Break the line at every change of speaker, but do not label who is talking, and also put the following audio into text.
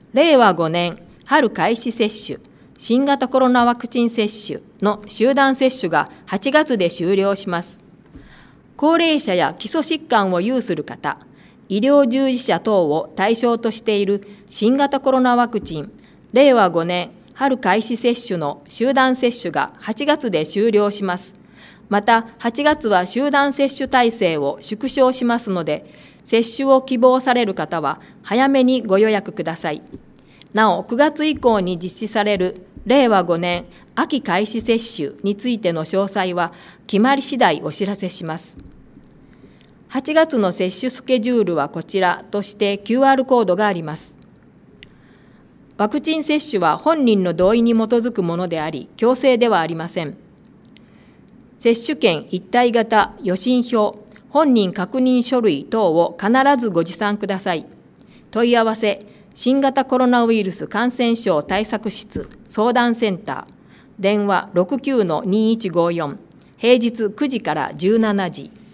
令和5年春開始接種、新型コロナワクチン接種の集団接種が8月で終了します。高齢者や基礎疾患を有する方、医療従事者等を対象としている新型コロナワクチン、令和5年春開始接種の集団接種が8月で終了します。また、8月は集団接種体制を縮小しますので、接種を希望される方は早めにご予約ください。なお、9月以降に実施される令和5年秋開始接種についての詳細は決まり次第お知らせします。8月の接種スケジュールはこちらとして QR コードがあります。ワクチン接種は本人の同意に基づくものであり、強制ではありません。接種券一体型、予診票、本人確認書類等を必ずご持参ください。問い合わせ、新型コロナウイルス感染症対策室相談センター、電話 69-2154、平日9時から17時。